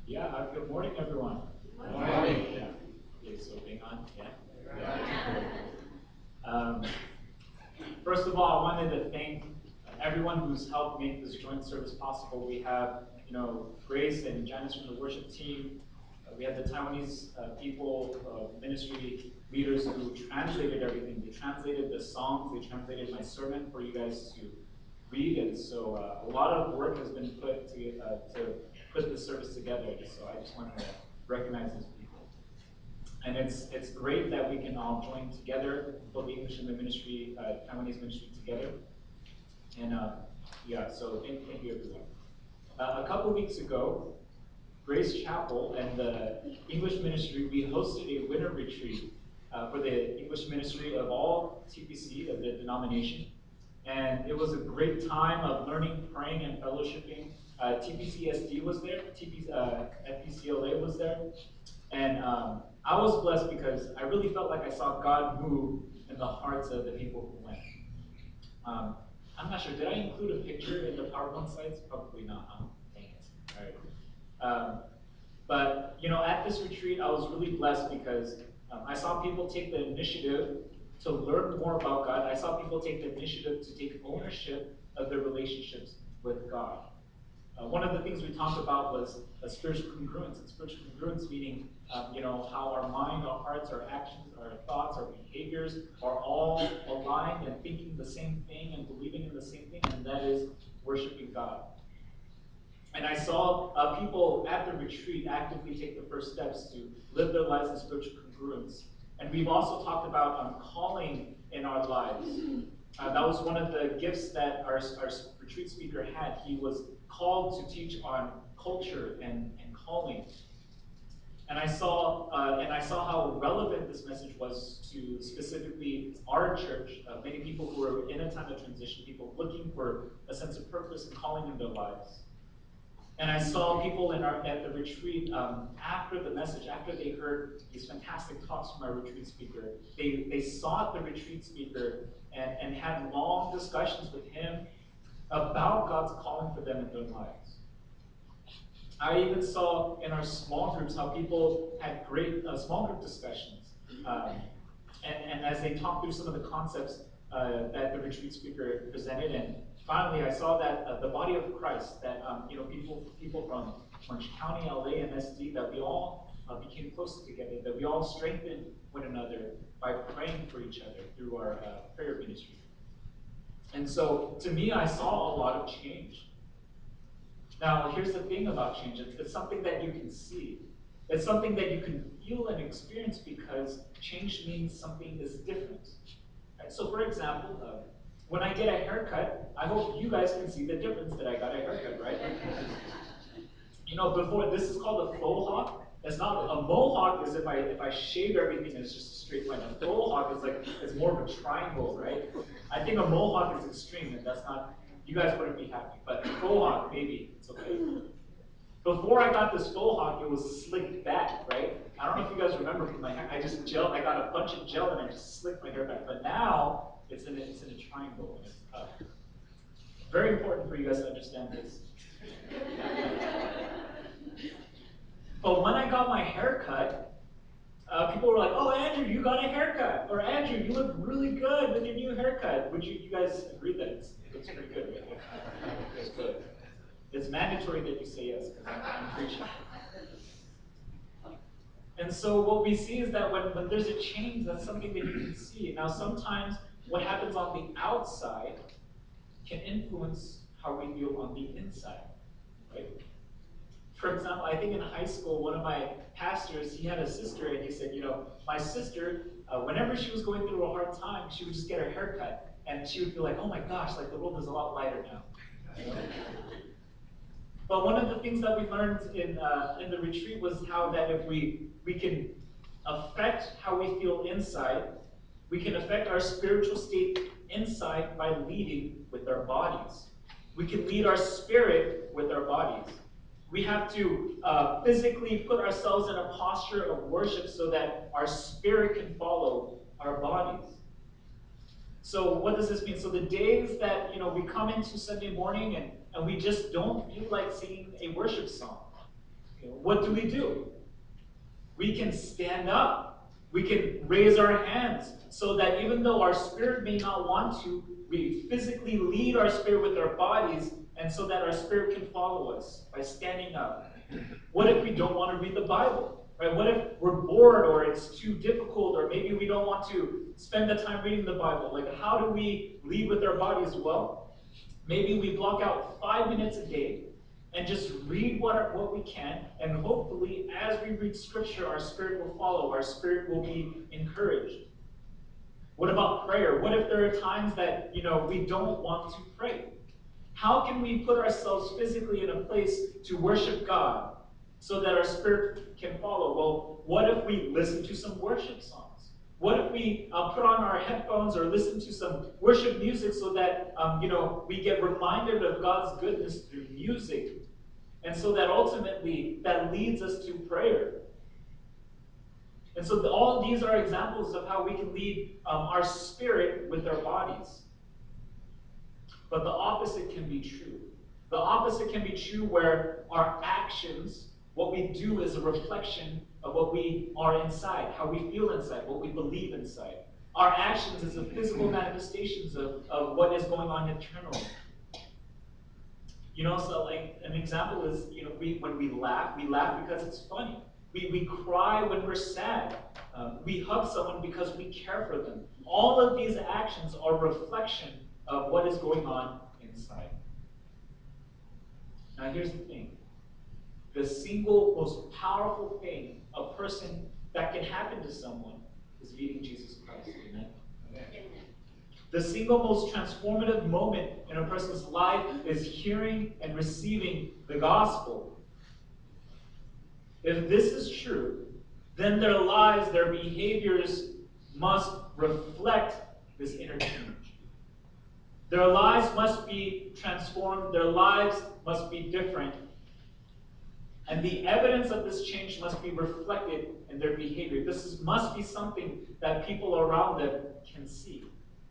Yeah, good morning, everyone. Good morning. Yeah. Okay, so being on, yeah. First of all, I wanted to thank everyone who's helped make this joint service possible. We have, Grace and Janice from the worship team. We have the Taiwanese people, ministry leaders who translated everything. They translated the songs, they translated my sermon for you guys to read, and so a lot of work has been put to put the service together. So I just wanted to recognize these people. And it's great that we can all join together, both English and the ministry, Taiwanese ministry together. And so thank you everyone. A couple weeks ago, Grace Chapel and the English ministry, we hosted a winter retreat for the English ministry of all TPC, of the denomination. And it was a great time of learning, praying, and fellowshipping. TPCSD was there, FPCLA was there. And I was blessed because I really felt like I saw God move in the hearts of the people who went. I'm not sure, did I include a picture in the PowerPoint slides? Probably not, huh? Dang it. All right. But at this retreat, I was really blessed because I saw people take the initiative to learn more about God. I saw people take the initiative to take ownership of their relationships with God. One of the things we talked about was spiritual congruence. And spiritual congruence meaning, how our mind, our hearts, our actions, our thoughts, our behaviors are all aligned and thinking the same thing and believing in the same thing, and that is worshiping God. And I saw people at the retreat actively take the first steps to live their lives in spiritual congruence. And we've also talked about calling in our lives. That was one of the gifts that our retreat speaker had. He was called to teach on culture and calling. And I saw how relevant this message was to specifically our church. Many people who are in a time of transition, people looking for a sense of purpose and calling in their lives. And I saw people at the retreat, after the message, after they heard these fantastic talks from our retreat speaker, they sought the retreat speaker and had long discussions with him about God's calling for them in their lives. I even saw in our small groups how people had great small group discussions. And as they talked through some of the concepts that the retreat speaker presented, and finally, I saw that the body of Christ, that people from Orange County, LA, and SD, that we all became closer together, that we all strengthened one another by praying for each other through our prayer ministry. And so, to me, I saw a lot of change. Now, here's the thing about change. It's something that you can see. It's something that you can feel and experience because change means something is different. Right? So, for example, when I get a haircut, I hope you guys can see the difference that I got a haircut, right? Before, this is called a faux hawk. It's not a mohawk. Is if I shave everything and it's just a straight line. A faux hawk is it's more of a triangle, right? I think a mohawk is extreme, and that's not. You guys wouldn't be happy, but faux hawk, maybe it's okay. Before I got this faux hawk, it was slicked back, right? I don't know if you guys remember from my hair. I got a bunch of gel and I just slicked my hair back. But now it's in a triangle and it's up. Very important for you guys to understand this. But when I got my haircut, people were like, "Oh, Andrew, you got a haircut," or "Andrew, you look really good with your new haircut." Would you guys agree that it looks pretty good? Right? It's good. It's mandatory that you say yes because I'm preaching. And so what we see is that when there's a change, that's something that you can see. Now, sometimes what happens on the outside can influence how we feel on the inside, right? For example, I think in high school, one of my pastors, he had a sister, and he said, my sister, whenever she was going through a hard time, she would just get her hair cut, and she would feel like, oh my gosh, the world is a lot lighter now. But one of the things that we learned in the retreat was how that if we can affect how we feel inside, we can affect our spiritual state inside by leading with our bodies. We can lead our spirit with our bodies. We have to physically put ourselves in a posture of worship so that our spirit can follow our bodies. So what does this mean? So the days that we come into Sunday morning and we just don't feel like singing a worship song, what do? We can stand up. We can raise our hands so that even though our spirit may not want to, we physically lead our spirit with our bodies, and so that our spirit can follow us by standing up. What if we don't want to read the Bible? Right? What if we're bored, or it's too difficult, or maybe we don't want to spend the time reading the Bible? Like, how do we lead with our bodies? Well, maybe we block out 5 minutes a day and just read what we can, and hopefully as we read Scripture, our spirit will follow, our spirit will be encouraged. What about prayer? What if there are times that, we don't want to pray? How can we put ourselves physically in a place to worship God so that our spirit can follow? Well, what if we listen to some worship songs? What if we put on our headphones or listen to some worship music so that, we get reminded of God's goodness through music, and so that ultimately that leads us to prayer? And so all these are examples of how we can lead our spirit with our bodies. But the opposite can be true. The opposite can be true where our actions, what we do, is a reflection of what we are inside, how we feel inside, what we believe inside. Our actions is a physical manifestations of what is going on internally. So like an example is, when we laugh because it's funny. We cry when we're sad. We hug someone because we care for them. All of these actions are a reflection of what is going on inside. Now here's the thing. The single most powerful thing a person that can happen to someone is meeting Jesus Christ. Amen? Amen. The single most transformative moment in a person's life is hearing and receiving the gospel. If this is true, then their lives, their behaviors must reflect this inner change. Their lives must be transformed. Their lives must be different. And the evidence of this change must be reflected in their behavior. This must be something that people around them can see.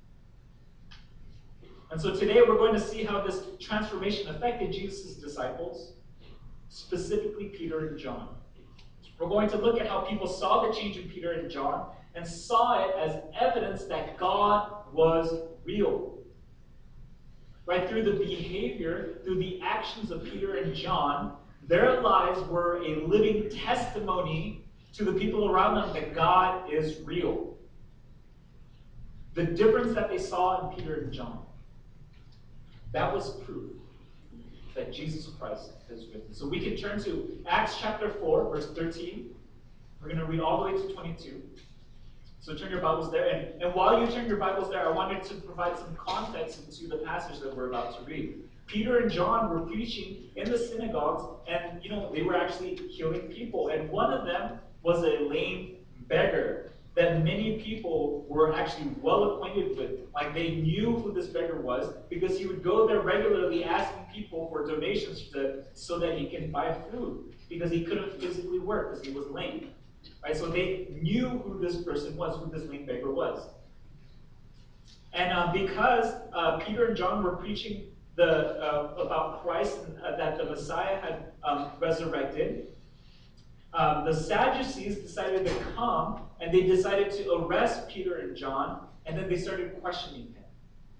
And so today we're going to see how this transformation affected Jesus' disciples, specifically Peter and John. We're going to look at how people saw the change in Peter and John and saw it as evidence that God was real. Right? Through the behavior, through the actions of Peter and John, their lives were a living testimony to the people around them that God is real. The difference that they saw in Peter and John, that was proof that Jesus Christ is risen. So we can turn to Acts chapter 4, verse 13. We're going to read all the way to 22. So turn your Bibles there. And while you turn your Bibles there, I wanted to provide some context into the passage that we're about to read. Peter and John were preaching in the synagogues, and they were actually healing people. And one of them was a lame beggar that many people were actually well acquainted with. Like, they knew who this beggar was because he would go there regularly asking people for donations so that he can buy food, because he couldn't physically work because he was lame. Right? So they knew who this person was, who this lame beggar was. And because Peter and John were preaching about Christ and that the Messiah had resurrected, the Sadducees decided to come, and they decided to arrest Peter and John, and then they started questioning him.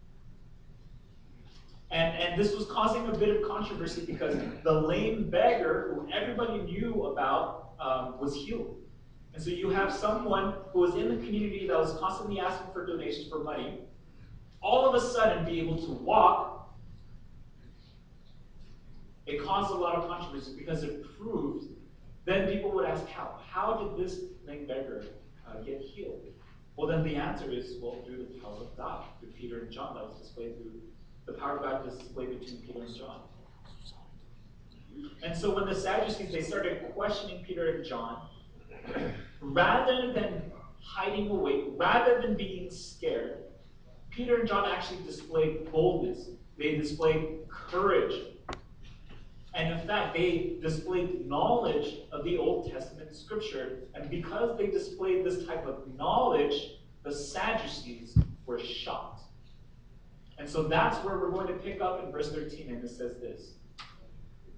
And this was causing a bit of controversy because the lame beggar, who everybody knew about, was healed. And so you have someone who was in the community that was constantly asking for donations for money, all of a sudden be able to walk. It caused a lot of controversy because it proved. Then people would ask, how did this lame beggar get healed? Well, then the answer is, through the power of God, through Peter and John. That was displayed through the power of God was displayed between Peter and John. And so when the Sadducees, they started questioning Peter and John, rather than hiding away, rather than being scared, Peter and John actually displayed boldness. They displayed courage. And in fact, they displayed knowledge of the Old Testament scripture. And because they displayed this type of knowledge, the Sadducees were shocked. And so that's where we're going to pick up in verse 13, and it says this.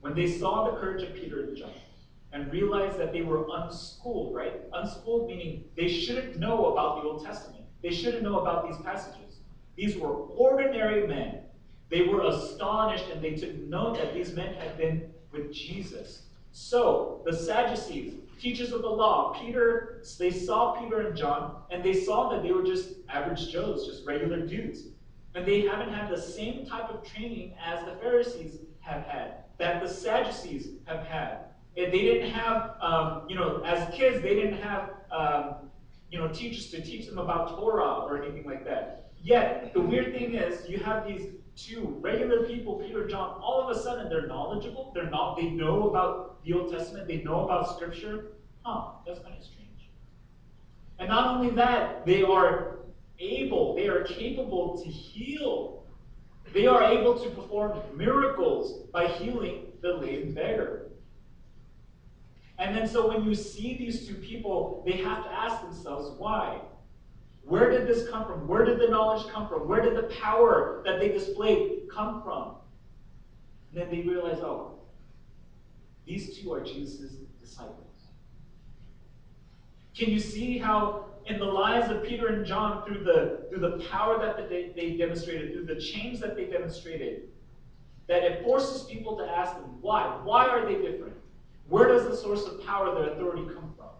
when they saw the courage of Peter and John and realized that they were unschooled, right? Unschooled meaning they shouldn't know about the Old Testament. They shouldn't know about these passages. These were ordinary men. They were astonished and they took note that these men had been with Jesus. So the Sadducees, teachers of the law, they saw Peter and John, and they saw that they were just average Joes, just regular dudes. And they haven't had the same type of training as the Pharisees have had, that the Sadducees have had. And they didn't have, as kids, they didn't have, teachers to teach them about Torah or anything like that. Yet, the weird thing is, you have these two regular people, Peter and John, all of a sudden they're knowledgeable, they know about the Old Testament, they know about Scripture. That's kind of strange. And not only that, they are capable to heal. They are able to perform miracles by healing the lame beggar. And then so when you see these two people, they have to ask themselves, why? Where did this come from? Where did the knowledge come from? Where did the power that they displayed come from? And then they realize, these two are Jesus' disciples. Can you see how in the lives of Peter and John, through the power that they demonstrated, through the change that they demonstrated, that it forces people to ask them, why? Why are they different? Where does the source of power, their authority, come from?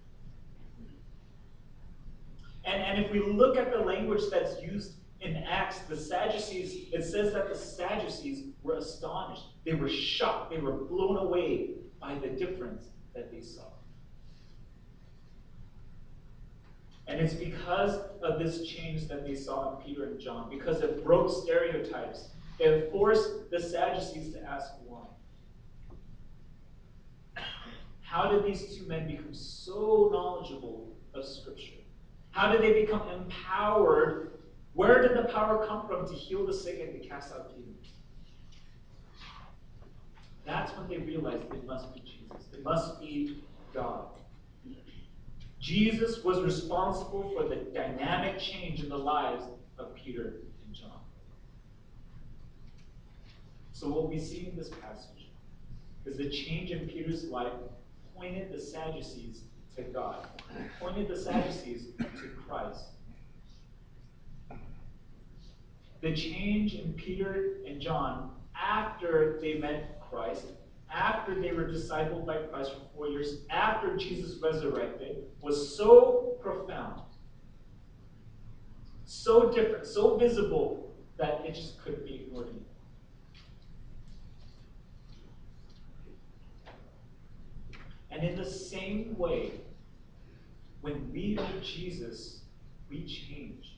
And if we look at the language that's used in Acts, the Sadducees, it says that the Sadducees were astonished. They were shocked. They were blown away by the difference that they saw. And it's because of this change that they saw in Peter and John, because it broke stereotypes. It forced the Sadducees to ask why. How did these two men become so knowledgeable of Scripture? How did they become empowered? Where did the power come from to heal the sick and to cast out demons? That's when they realized it must be Jesus. It must be God. Jesus was responsible for the dynamic change in the lives of Peter and John. So what we see in this passage is the change in Peter's life pointed the Sadducees to God, pointed the Sadducees to Christ. The change in Peter and John after they met Christ, after they were discipled by Christ for 4 years, after Jesus resurrected, was so profound, so different, so visible, that it just couldn't be ignored anymore. And in the same way, when we meet Jesus, we change.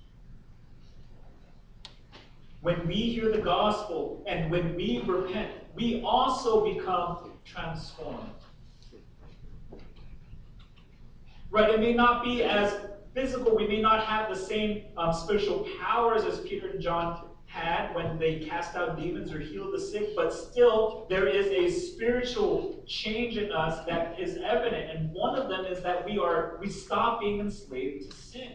When we hear the gospel and when we repent, we also become transformed. Right? It may not be as physical. We may not have the same spiritual powers as Peter and John had when they cast out demons or healed the sick, but still there is a spiritual change in us that is evident. And one of them is that we stop being enslaved to sin.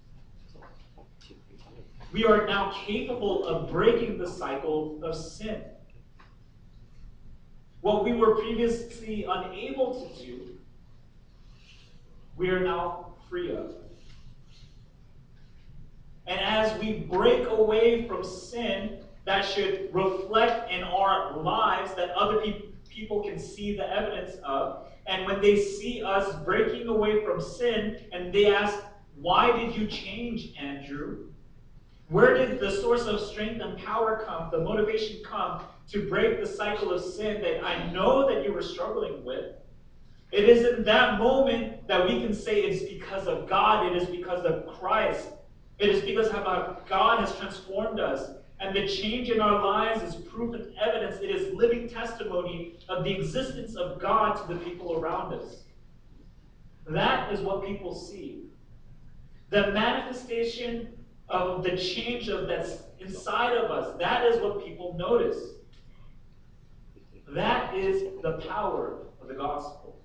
We are now capable of breaking the cycle of sin. What we were previously unable to do, we are now free of. And as we break away from sin, that should reflect in our lives that other people can see the evidence of. And when they see us breaking away from sin, and they ask, why did you change, Andrew? Where did the source of strength and power come, the motivation come to break the cycle of sin that I know that you were struggling with? It is in that moment that we can say it's because of God, it is because of Christ. It is because of how God has transformed us. And the change in our lives is proof and evidence. It is living testimony of the existence of God to the people around us. That is what people see. The manifestation of the change that's inside of us, that is what people notice. That is the power of the gospel.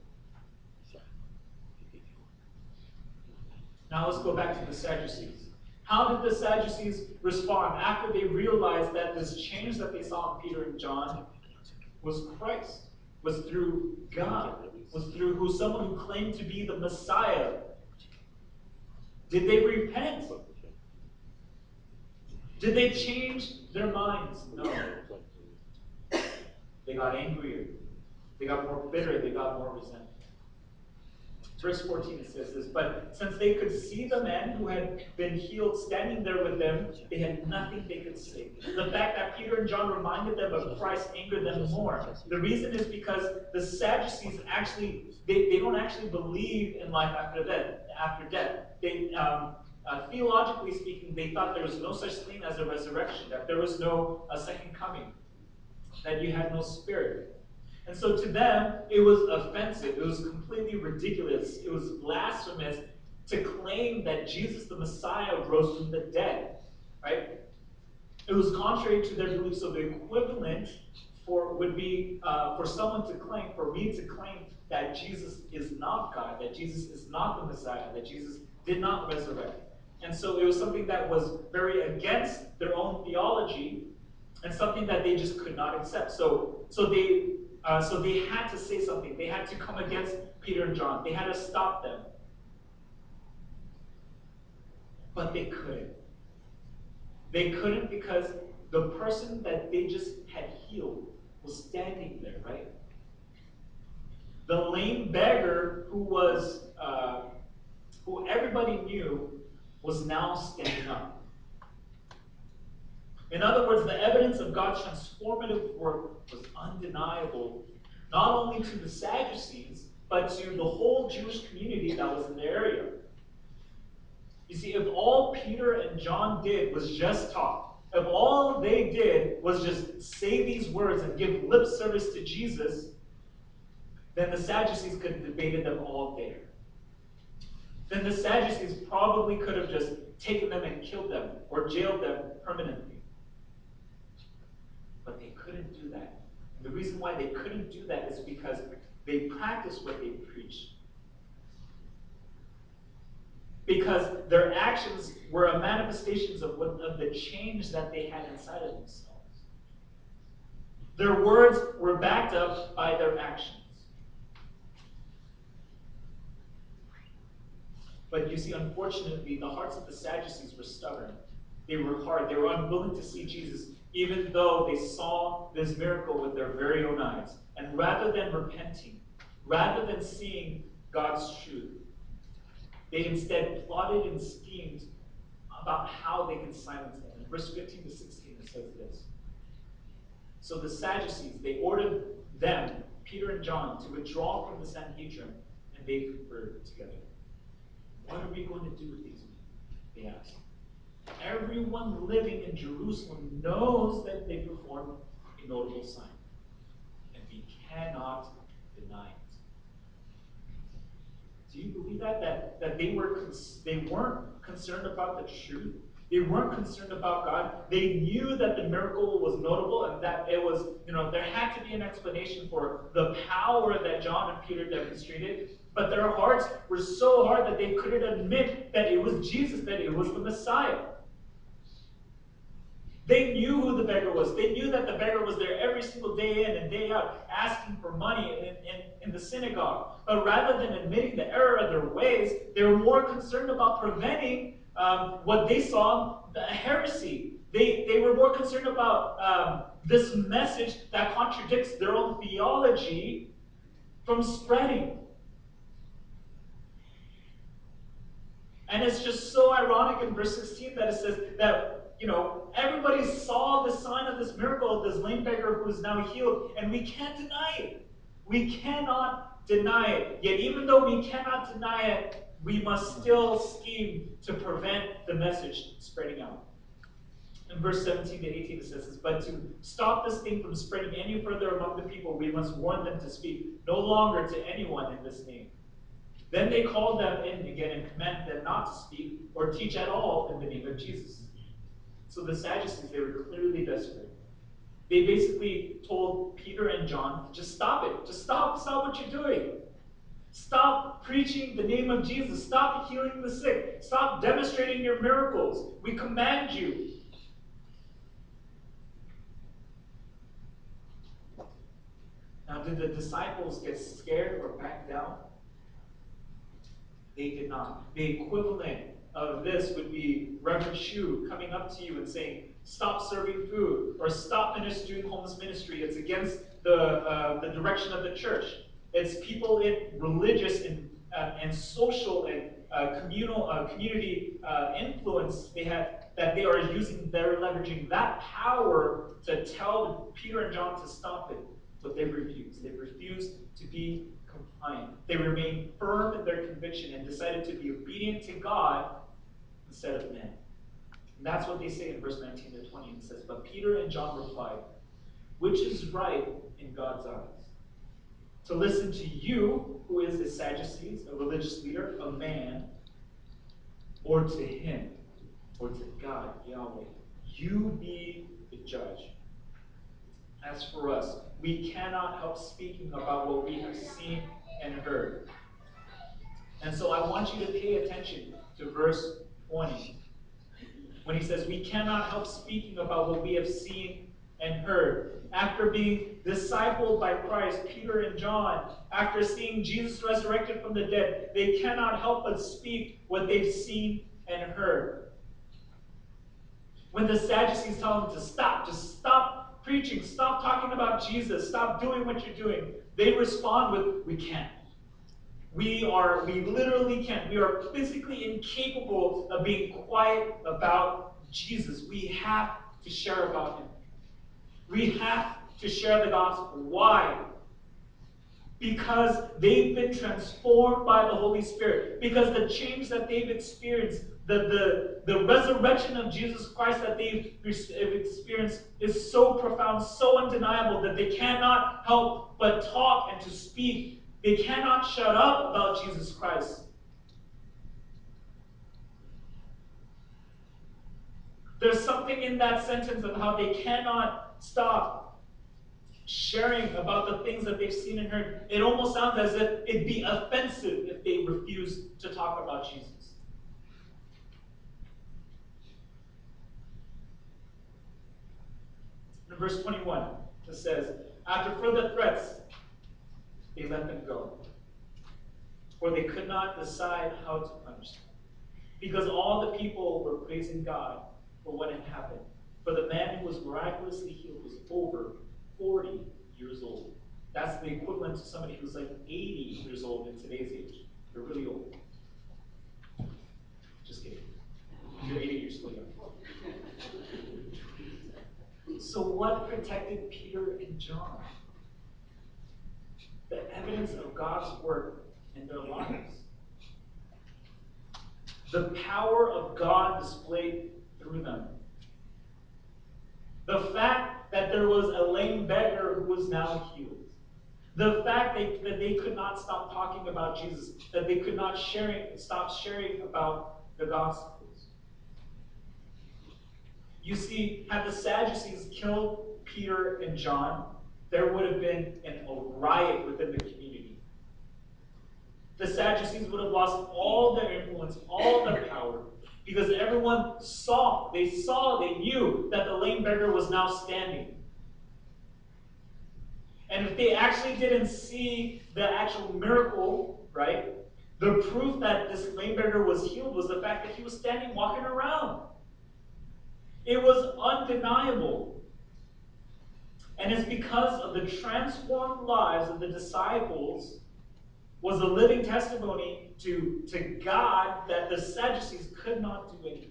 Now let's go back to the Sadducees. How did the Sadducees respond after they realized that this change that they saw in Peter and John was Christ, was through God, was through someone who claimed to be the Messiah. Did they repent? Did they change their minds? No. They got angrier. They got more bitter. They got more resentful. Verse 14 says this, but since they could see the man who had been healed standing there with them, they had nothing they could say. The fact that Peter and John reminded them of Christ angered them more. The reason is because the Sadducees actually, they don't actually believe in life after death. They, theologically speaking, they thought there was no such thing as a resurrection, that there was no second coming, that you had no spirit. And so to them, it was offensive. It was completely ridiculous. It was blasphemous to claim that Jesus the Messiah rose from the dead, right? It was contrary to their belief. So the equivalent would be for someone to claim, for me to claim that Jesus is not God, that Jesus is not the Messiah, that Jesus did not resurrect. And so it was something that was very against their own theology and something that they just could not accept. So they had to say something. They had to come against Peter and John. They had to stop them. But they couldn't. They couldn't because the person that they just had healed was standing there, right? The lame beggar who everybody knew was now standing up. In other words, the evidence of God's transformative work was undeniable, not only to the Sadducees, but to the whole Jewish community that was in the area. You see, if all Peter and John did was just talk, if all they did was just say these words and give lip service to Jesus, then the Sadducees could have debated them all day. Then the Sadducees probably could have just taken them and killed them or jailed them permanently. But they couldn't do that. And the reason why they couldn't do that is because they practiced what they preached. Because their actions were a manifestations of the change that they had inside of themselves. Their words were backed up by their actions. But you see, unfortunately, the hearts of the Sadducees were stubborn. They were hard. They were unwilling to see Jesus, even though they saw this miracle with their very own eyes. And rather than repenting, rather than seeing God's truth, they instead plotted and schemed about how they can silence him. In verse 15 to 16, it says this. So the Sadducees, they ordered them, Peter and John, to withdraw from the Sanhedrin, and they conferred together. What are we going to do with these men? They asked. Everyone living in Jerusalem knows that they performed a notable sign, and we cannot deny it. Do you believe that they weren't concerned about the truth? They weren't concerned about God. They knew that the miracle was notable and that it was, there had to be an explanation for the power that John and Peter demonstrated. But their hearts were so hard that they couldn't admit that it was Jesus, that it was the Messiah. They knew who the beggar was. They knew that the beggar was there every single day in and day out asking for money in the synagogue. But rather than admitting the error of their ways, they were more concerned about preventing what they saw, the heresy. They were more concerned about this message that contradicts their own theology from spreading. And it's just so ironic in verse 16 that it says that, everybody saw the sign of this miracle, this lame beggar who is now healed, and we can't deny it. We cannot deny it. Yet even though we cannot deny it, we must still scheme to prevent the message spreading out. In verse 17 to 18 it says this, but to stop this thing from spreading any further among the people, we must warn them to speak no longer to anyone in this name. Then they called them in again and commanded them not to speak or teach at all in the name of Jesus. So the Sadducees, they were clearly desperate. They basically told Peter and John, just stop it. Just stop what you're doing. Stop preaching the name of Jesus. Stop healing the sick. Stop demonstrating your miracles. We command you. did the disciples get scared or back down? They did not. The equivalent of this would be Reverend Shu coming up to you and saying, stop serving food, or stop doing homeless ministry. It's against the direction of the church. It's people in religious and social and community influence that they are using, they're leveraging that power to tell Peter and John to stop it. But they refused. They refused to be compliant. They remained firm in their conviction and decided to be obedient to God instead of men. And that's what they say in verse 19 to 20. It says, but Peter and John replied, which is right in God's eyes? To listen to you, who is a Sadducee, a religious leader, a man, or to him, or to God, Yahweh. You be the judge. As for us, we cannot help speaking about what we have seen and heard. And so I want you to pay attention to verse 20. When he says, we cannot help speaking about what we have seen and heard. After being discipled by Christ, Peter and John, after seeing Jesus resurrected from the dead, they cannot help but speak what they've seen and heard. When the Sadducees tell them to stop, just stop preaching, stop talking about Jesus, stop doing what you're doing, they respond with, we can't. We literally can't. We are physically incapable of being quiet about Jesus. We have to share about him. We have to share the gospel. Why? Because they've been transformed by the Holy Spirit. Because the change that they've experienced, the resurrection of Jesus Christ that they've experienced is so profound, so undeniable that they cannot help but talk and to speak. They cannot shut up about Jesus Christ. There's something in that sentence of how they cannot stop sharing about the things that they've seen and heard. It almost sounds as if it'd be offensive if they refuse to talk about Jesus. In verse 21, it says, after further threats, they let them go, for they could not decide how to punish them, because all the people were praising God for what had happened. For the man who was miraculously healed was over 40 years old. That's the equivalent to somebody who's like 80 years old in today's age. They're really old. Just kidding. If you're 80, you're still young. So what protected Peter and John? The evidence of God's work in their lives. The power of God displayed through them. The fact that there was a lame beggar who was now healed. The fact that they could not stop talking about Jesus. That they could not stop sharing about the Gospels. You see, had the Sadducees killed Peter and John, there would have been a riot within the community. The Sadducees would have lost all their influence, all their power, because everyone they knew that the lame beggar was now standing. And if they actually didn't see the actual miracle, right, the proof that this lame beggar was healed was the fact that he was standing, walking around. It was undeniable. And it's because of the transformed lives of the disciples was a living testimony to God that the Sadducees could not do anything.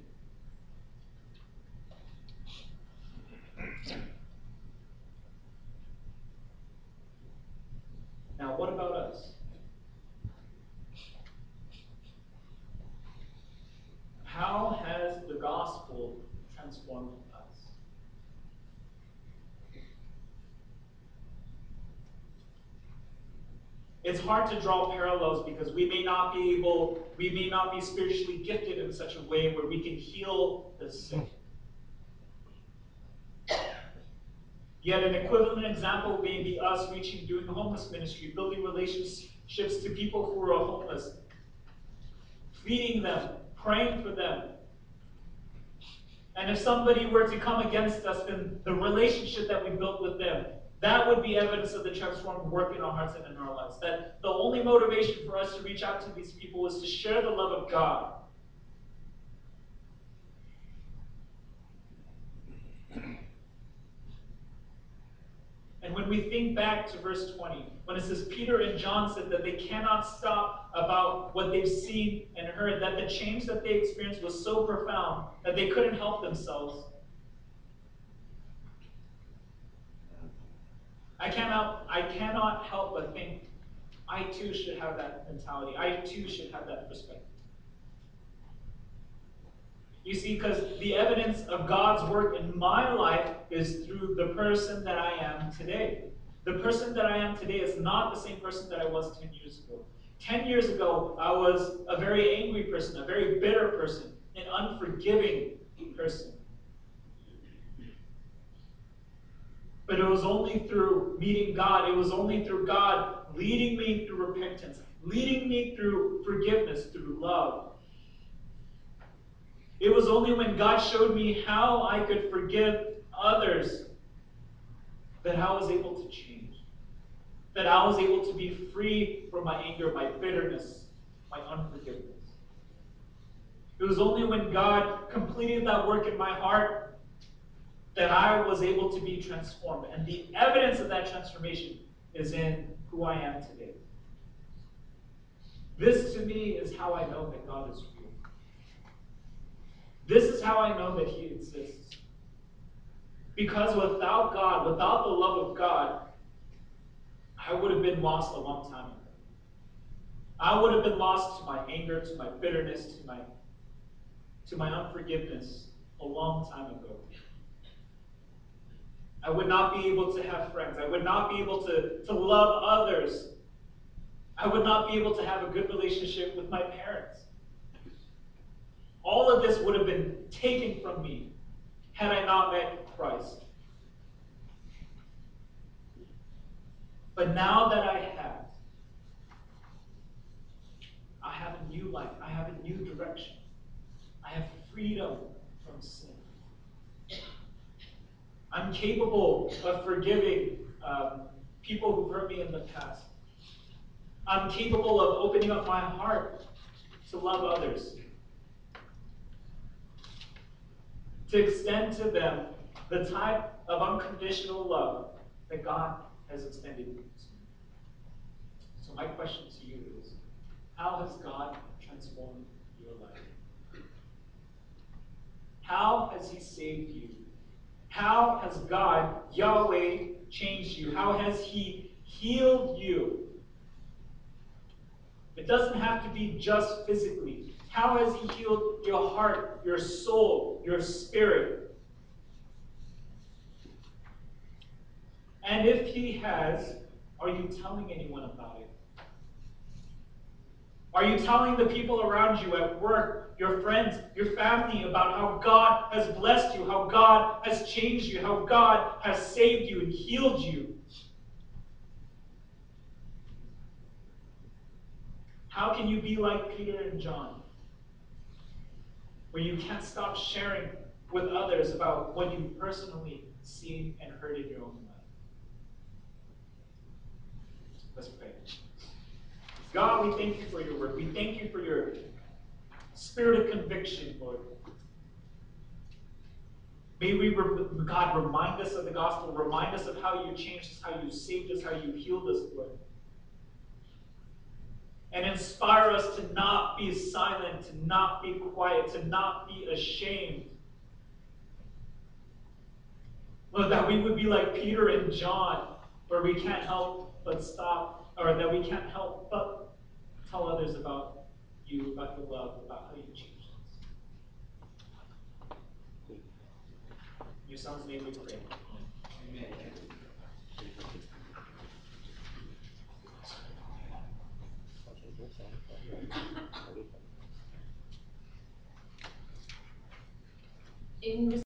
Now, what about us? How has the gospel transformed us? It's hard to draw parallels because we may not be spiritually gifted in such a way where we can heal the sick. Yet an equivalent example may be us doing homeless ministry, building relationships to people who are homeless, feeding them, praying for them. And if somebody were to come against us, then the relationship that we built with them That would be evidence of the transformed work in our hearts and in our lives. That the only motivation for us to reach out to these people is to share the love of God. And when we think back to verse 20, when it says Peter and John said that they cannot stop about what they've seen and heard, that the change that they experienced was so profound that they couldn't help themselves. I cannot help but think I too should have that mentality. I too should have that perspective. You see, because the evidence of God's work in my life is through the person that I am today. The person that I am today is not the same person that I was 10 years ago. 10 years ago, I was a very angry person, a very bitter person, an unforgiving person. But it was only through meeting God, it was only through God leading me through repentance, leading me through forgiveness, through love. It was only when God showed me how I could forgive others that I was able to change. That I was able to be free from my anger, my bitterness, my unforgiveness. It was only when God completed that work in my heart that I was able to be transformed. And the evidence of that transformation is in who I am today. This, to me, is how I know that God is real. This is how I know that He exists. Because without God, without the love of God, I would have been lost a long time ago. I would have been lost to my anger, to my bitterness, to my unforgiveness a long time ago. I would not be able to have friends. I would not be able to love others. I would not be able to have a good relationship with my parents. All of this would have been taken from me had I not met Christ. But now that I have a new life. I have a new direction. I have freedom from sin. I'm capable of forgiving people who've hurt me in the past. I'm capable of opening up my heart to love others. To extend to them the type of unconditional love that God has extended to me. So my question to you is, how has God transformed your life? How has He saved you? How has God, Yahweh, changed you? How has He healed you? It doesn't have to be just physically. How has He healed your heart, your soul, your spirit? And if He has, are you telling anyone about it? Are you telling the people around you at work, your friends, your family about how God has blessed you, how God has changed you, how God has saved you and healed you? How can you be like Peter and John, where you can't stop sharing with others about what you've personally seen and heard in your own life? Let's pray. God, we thank you for your work. We thank you for your spirit of conviction, Lord. May we, God, remind us of the gospel. Remind us of how you changed us, how you saved us, how you healed us, Lord. And inspire us to not be silent, to not be quiet, to not be ashamed. Lord, that we would be like Peter and John, where we can't help but stop, or that we can't help but tell others about you, about your love, about how you changed us. In your Son's name we pray. Amen. In